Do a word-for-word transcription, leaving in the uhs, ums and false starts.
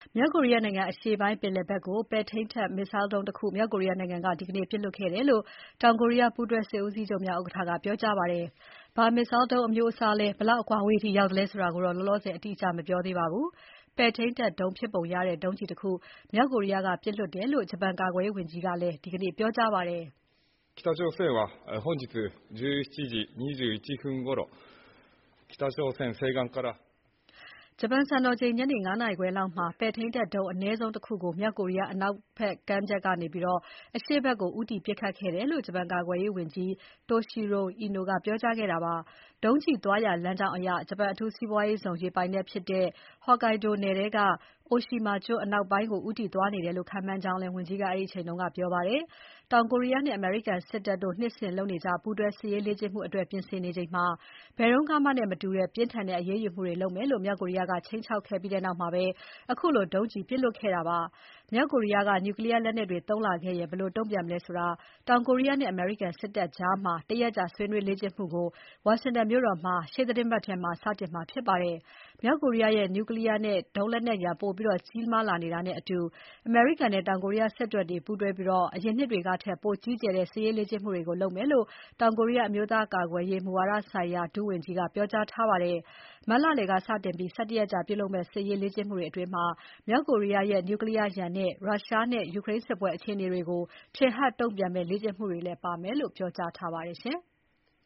မြောက်ကိုရီးယားနိုင်ငံအရှေ့ပိုင်းပင်လယ်ဘက်ကို ပဲ့ထိန်းတပ် missile ဒုံးတခု မြောက်ကိုရီးယားနိုင်ငံက ဒီကနေ့ ပစ်လွှတ်ခဲ့တယ်လို့ တောင်ကိုရီးယား ပူးတွဲစစ်ဦးစီးချုပ်များဥက္ကဋ္ဌက ပြောကြားပါတယ်။ ဘာ missile ဒုံးအမျိုးအစားလဲ ဘယ်လောက်အကွာအဝေးအထိရောက်သလဲဆိုတာကိုတော့ လောလောဆယ် အတိအကျ မပြောသေးပါဘူး။ ပဲ့ထိန်းတပ်ဒုံးဖြစ်ပုံရတဲ့ ဒုံးကျည်တခု မြောက်ကိုရီးယားက ပစ်လွှတ်တယ်လို့ ဂျပန်ကာကွယ်ရေးဝန်ကြီးကလည်း ဒီကနေ့ ပြောကြားပါတယ်။北朝鮮は本日じゅうしちじにじゅういちふん頃、北朝鮮西岸からဂျပန်စံတော်ချိန် ညနေ ၅ နာရီခွဲလောက်မှာ ပဲ့ထိန်းတပ်ဒုံးအနည်းဆုံးတခုကို မြောက်ကိုရီးယား အနောက်ဘက်ကမ်းခြေကနေ အရှေ့ဘက်ကို ဦးတည်ပစ်ခတ်ခဲ့တယ်လို့ ဂျပန်ကာကွယ်ရေးဝန်ကြီး Toshiro Ino ကပြောကြားခဲ့တာပါ။ ဒုံးကျည်သွားရာလမ်းကြောင်းအရ ဂျပန်အထူးစီးပွားရေးဇုံ ရေပိုင်နက်ဖြစ်တဲ့ Hokkaido နယ်ထဲက Oshima ကျွန်းအနောက်ပိုင်းကို ဦးတည်သွားနေတယ်လို့ ခန့်မှန်းကြောင်းလည်း ဝန်ကြီးက အဲဒီအချိန်က ပြောပါတယ်။ တောင်ကိုရီးယားနဲ့ အမေရိကန်စစ်တပ်တို့ နှစ်စဉ်လုပ်နေကြ ပူးတွဲစစ်ရေးလေ့ကျင့်မှုအတွက် ပြင်ဆင်နေချိန်မှာ ဘယ်တုန်းကမှနဲ့မတူတဲ့ ပြင်းထန်တဲ့အရေးယူမှုတွေလုပ်မယ်လို့ မြောက်ကိုရီးယားက ခြိမ်းခြောက်ခဲ့ပြီးနောက်မှာပဲ ခုလို ဒုံးကျည်ပစ်လွှတ်ခဲ့တာဖြစ်ပါတယ်။ မြောက်ကိုရီးယားက Nuclear လက်နက်တွေသုံးလာခဲ့ရင် ဘယ်လိုတုံ့ပြန်မလဲဆိုတာ တောင်ကိုရီးယားနဲ့ အမေရိကန်စစ်တပ်ကြား တရက်ကြာဆွေးနွေးလေ့ကျင့်မှုကို ဝါရှင်တန်မြို့တော်မှာ ရှေ့သီတင်းပတ်ထဲ စတင်မှာဖြစ်ပါတယ်။ မြောက်ကိုရီးယားရဲ့ Nuclear နဲ့ ဒုံးလက်နက်ရန် ပိုပြီးကြီးမားလာနေတာနဲ့အတူ အမေရိကန်နဲ့ တောင်ကိုရီးယားစစ်တပ်တွေ ပူးတွဲပြီး အရင်နှစ်တွေကထက် ပိုကြီးကျယ်တဲ့ စစ်ရေးလေ့ကျင့်မှုတွေလုပ်မယ်လို့ တောင်ကိုရီးယား အမျိုးသားကာကွယ်ရေး မူဝါဒဆိုင်ရာ ဒုဝန်ကြီးက ပြောကြားထားပါတယ်။ မတ်လလယ်ကစတင်ပြီး ၁၁ ရက်ကြာပြုလုပ်မယ့် စစ်ရေးလေ့ကျင့်မှုတွေအတွင်း မြောက်ကိုရီးယားရဲ့ Nuclear ရန်နဲ့ ရုရှားနဲ့ ယူကရိန်းစစ်ပွဲအခြေအနေတွေကို ထင်ဟပ်တုံ့ပြန်မယ့် လေ့ကျင့်မှုတွေလည်းပါမယ်လို့ ပြောကြားထားပါတယ်ရှင်